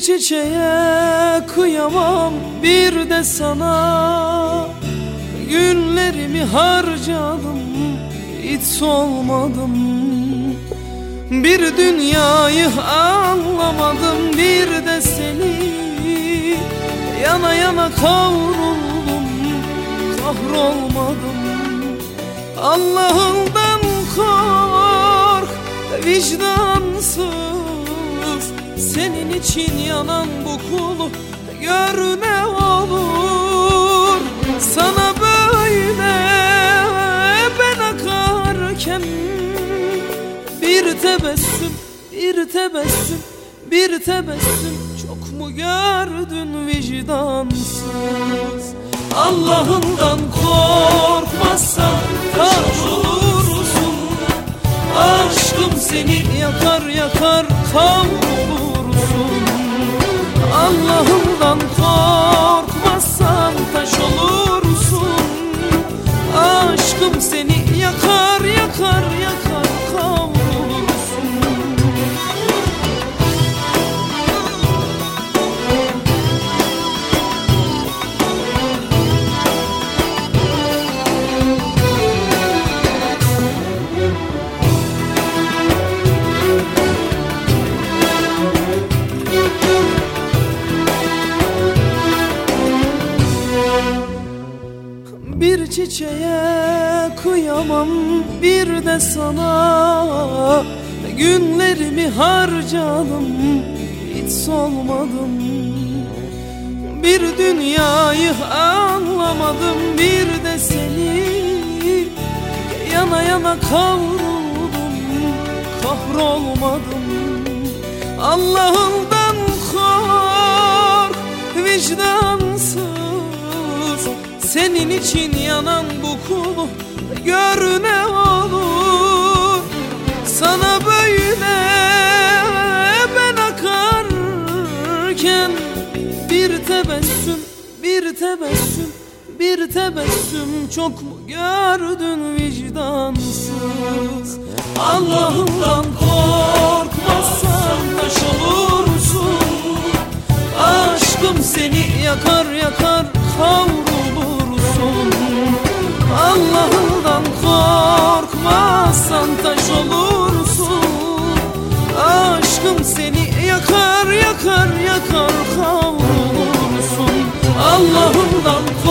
çiçeğe kıyamam, bir de sana. Günlerimi harcadım, hiç solmadım. Bir dünyayı anlamadım, bir de seni. Yana yana kavruldum, kahrolmadım. Allah'ından kork vicdansız, senin için yanan bu kulu gör ne olur. Sana böyle ben akarken bir tebessüm, bir tebessüm, bir tebessüm çok mu gördün vicdansız? Allah'ından korkmazsan taş olursun. Aşkım seni yakar yakar kavrulursun. Allah'ından korkmazsan taş olursun. Aşkım seni yakar yakar yakar kavrulursun. Bir çiçeğe kıyamam, bir de sana. Günlerimi harcadım, hiç solmadım. Bir dünyayı anlamadım, bir de seni. Yana yana kavruldum, kahrolmadım. Allah'ından kork vicdansız, senin için yanan bu kulu gör ne olur. Sana böyle ben akarken bir tebessüm, bir tebessüm, bir tebessüm çok mu gördün vicdansız? Allah'ından korkmazsan taş olursun. Aşkım seni yakar yakar kavrulursun. Allah'ından korkmazsan taş olursun. Aşkım seni yakar yakar yakar kavrulursun. Allah'ından